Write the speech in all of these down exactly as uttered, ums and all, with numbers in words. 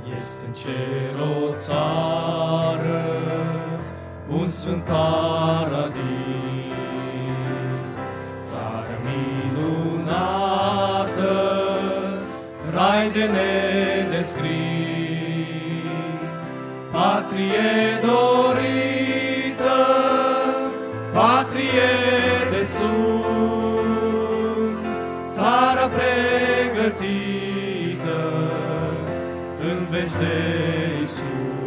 Este în cer o țară, un sfânt paradis, țară minunată, rai de nedescris, patrie dorită, patrie de sus, țara pregătită în veci de Iisus.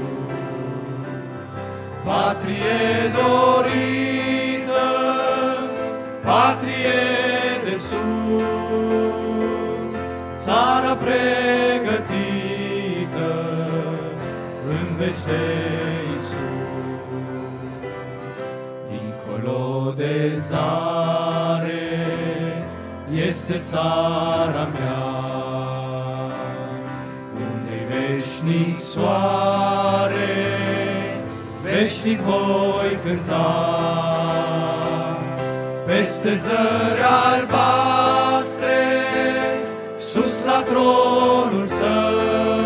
Patrie dorită, patrie de sus, țara pregătită în veci de Iisus. Dincolo de zare este țara mea, unde-i veșnic soare, veșnic voi cânta. Peste zări albastre, sus la tronul său,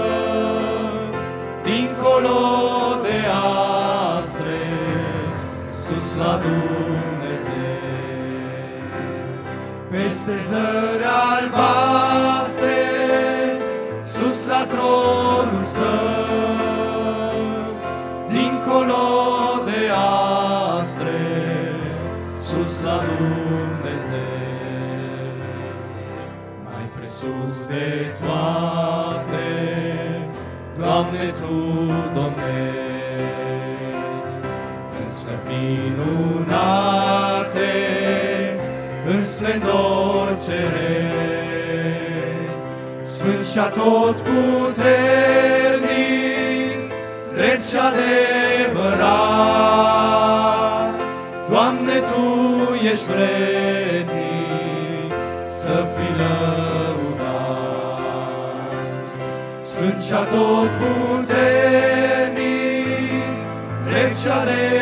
dincolo de astre, sus la Dumnezeu. Peste zări albastre, sus la tronul său, dincolo de astre, sus la Dumnezeu. Mai presus de toate, Doamne, Tu domnești, însă minunate, în splendor cerești, sfânt și atotputernic, drept și adevărat. Doamne, Tu ești vrednic să fii lăudat. Sfânt și atotputernic, drept și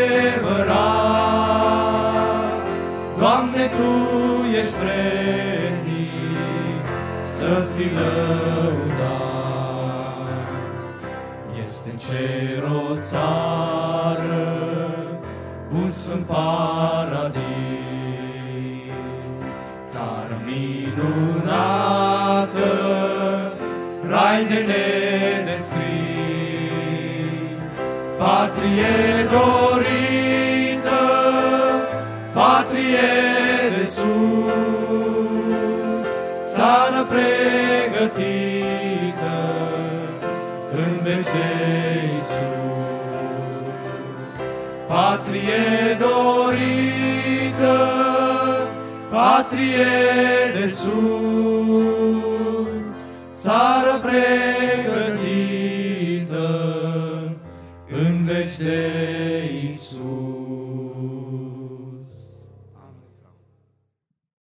adevărat. Doamne, Tu ești vrednic să fii lăudat. Este în cer o țară, un sfânt paradis, țară minunată, rai de nedescris, patrie dorită, patrie de sus, țară pregătită în veci de Iisus. Patrie dorită, patrie de sus, țară pregătită